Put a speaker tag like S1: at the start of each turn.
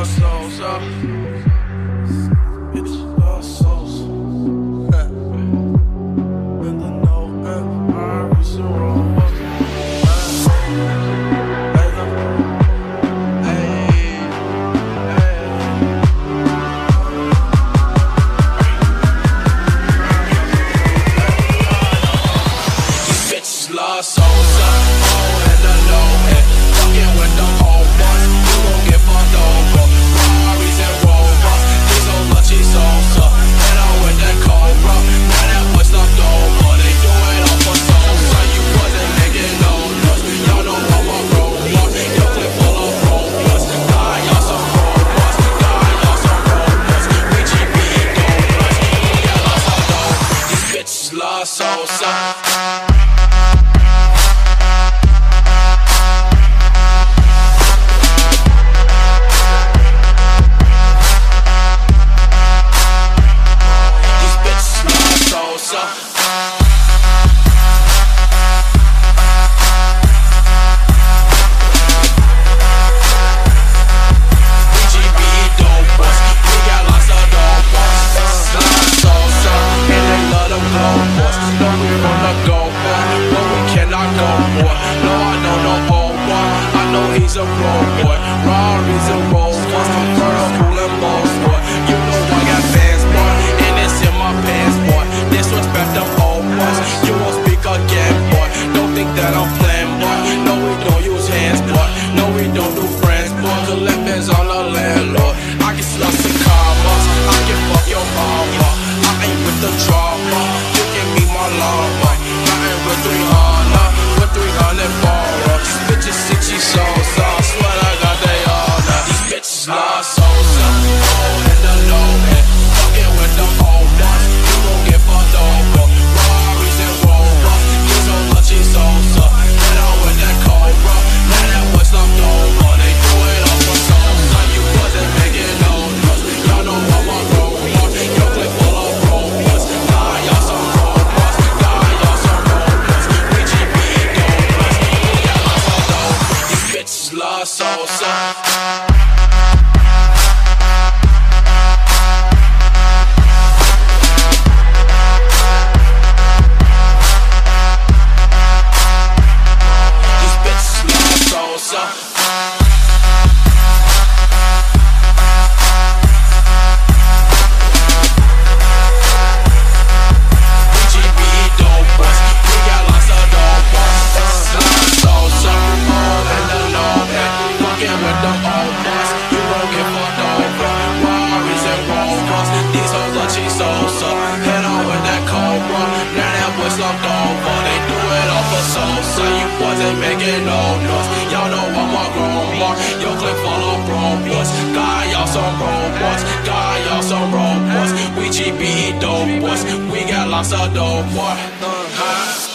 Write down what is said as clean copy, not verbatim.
S1: lost souls, bitches lost souls. Nothing, no, I reach the wrong one. Lost souls, oh, and the low end, fucking with the old ones, you gon' get fucked over. Ferraris and Rovers, these old lucky souls, and I'm with that Cobra, now that boy stuffed over. They do it all for souls, so you wasn't making no noise. Y'all know I'm a robot, your clip full of robots. God, y'all some robots, God, y'all some robots. We GP don't plus, we got lots of dough. These bitches lost souls, he's a road boy, Ferraris and Rovers, purple and boss boy. You know I got fans, boy, and it's in my pants, boy. Disrespect them old boys, you won't speak again, boy. Don't think that I'm playing, boy. No, we don't use hands, boy. No, we don't do friends, boy. Collect bands on the landlord. I get sluts and commas, I can fuck your mama. I ain't with the drama, you can meet my llama. I ain't with 300, with 300 borrows. These bitches 60 souls, so I swear I got they all now. These bitches lost souls, oh, and the low end, fucking with the old ones, you gon' get fucked over. Ferraris and Rovers, these old lucky souls, and I'm with that Cobra, now that boy slumped over. They do it all for souls, so you wasn't making no noise. Y'all know I'm a robot, your clip full of robots. God, y'all some robots, God, y'all some robots. We GP don't plus, we got lots of dough. These bitches lost souls, these bitches lost souls, head on with that Cobra, now that boy slumped over. They do it all for souls, so you wasn't making no noise. Y'all know I'm a grown boy, your clip full of robots. God, y'all some robots, God, y'all some robots. We GP dope boys, we got lots of dope boy.